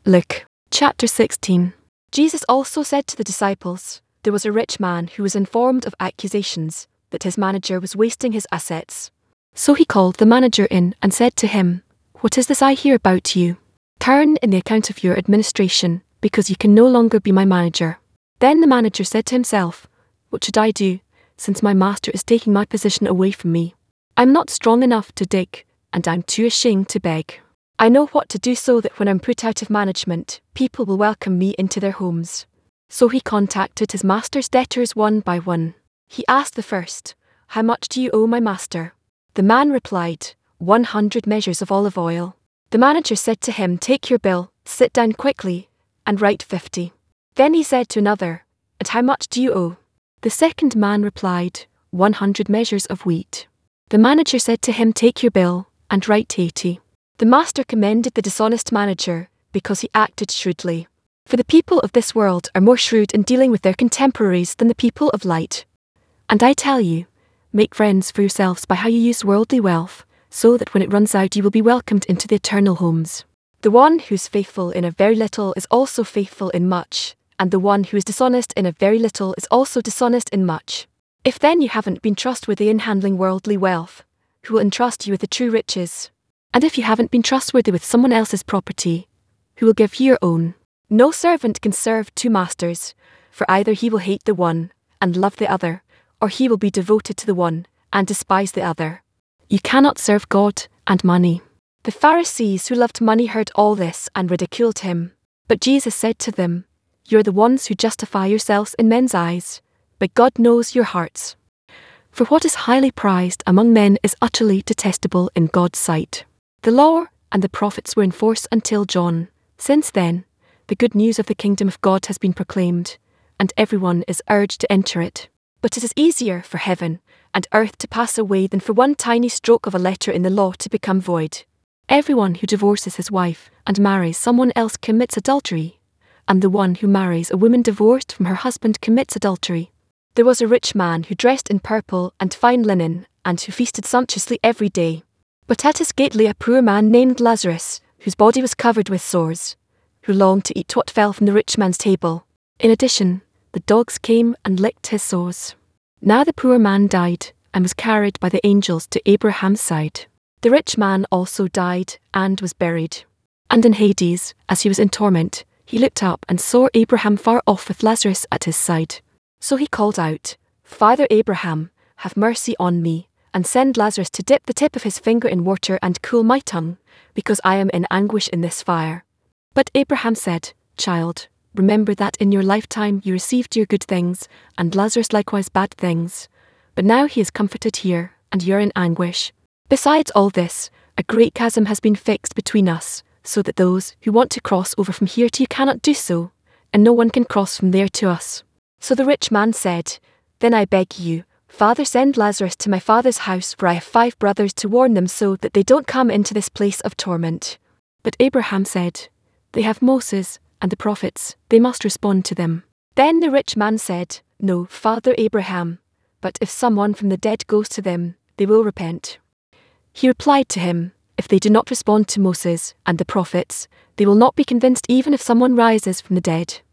Luke, chapter 16. Jesus also said to the disciples, there was a rich man who was informed of accusations that his manager was wasting his assets. So he called the manager in and said to him, "What is this I hear about you? Turn in the account of your administration, because you can no longer be my manager." Then the manager said to himself, "What should I do, since my master is taking my position away from me? I'm not strong enough to dig, and I'm too ashamed to beg. I know what to do so that when I'm put out of management, people will welcome me into their homes." So he contacted his master's debtors one by one. He asked the first, "How much do you owe my master?" The man replied, 100 measures of olive oil. The manager said to him, "Take your bill, sit down quickly, and write 50. Then he said to another, "And how much do you owe?" The second man replied, 100 measures of wheat. The manager said to him, "Take your bill, and write 80. The master commended the dishonest manager, because he acted shrewdly. For the people of this world are more shrewd in dealing with their contemporaries than the people of light. And I tell you, make friends for yourselves by how you use worldly wealth, so that when it runs out you will be welcomed into the eternal homes. The one who is faithful in a very little is also faithful in much, and the one who is dishonest in a very little is also dishonest in much. If then you haven't been trustworthy in handling worldly wealth, who will entrust you with the true riches? And if you haven't been trustworthy with someone else's property, who will give you your own? No servant can serve two masters, for either he will hate the one and love the other, or he will be devoted to the one and despise the other. You cannot serve God and money." The Pharisees who loved money heard all this and ridiculed him. But Jesus said to them, "You are the ones who justify yourselves in men's eyes, but God knows your hearts. For what is highly prized among men is utterly detestable in God's sight." The law and the prophets were in force until John. Since then, the good news of the kingdom of God has been proclaimed, and everyone is urged to enter it. But it is easier for heaven and earth to pass away than for one tiny stroke of a letter in the law to become void. Everyone who divorces his wife and marries someone else commits adultery, and the one who marries a woman divorced from her husband commits adultery. There was a rich man who dressed in purple and fine linen, and who feasted sumptuously every day. But at his gate lay a poor man named Lazarus, whose body was covered with sores, who longed to eat what fell from the rich man's table. In addition, the dogs came and licked his sores. Now the poor man died and was carried by the angels to Abraham's side. The rich man also died and was buried. And in Hades, as he was in torment, he looked up and saw Abraham far off with Lazarus at his side. So he called out, "Father Abraham, have mercy on me, and send Lazarus to dip the tip of his finger in water and cool my tongue, because I am in anguish in this fire." But Abraham said, "Child, remember that in your lifetime you received your good things, and Lazarus likewise bad things. But now he is comforted here, and you are in anguish. Besides all this, a great chasm has been fixed between us, so that those who want to cross over from here to you cannot do so, and no one can cross from there to us." So the rich man said, "Then I beg you, Father, send Lazarus to my father's house, for I have 5 brothers, to warn them so that they don't come into this place of torment." But Abraham said, "They have Moses and the prophets, they must respond to them." Then the rich man said, "No, Father Abraham, but if someone from the dead goes to them, they will repent." He replied to him, "If they do not respond to Moses and the prophets, they will not be convinced even if someone rises from the dead."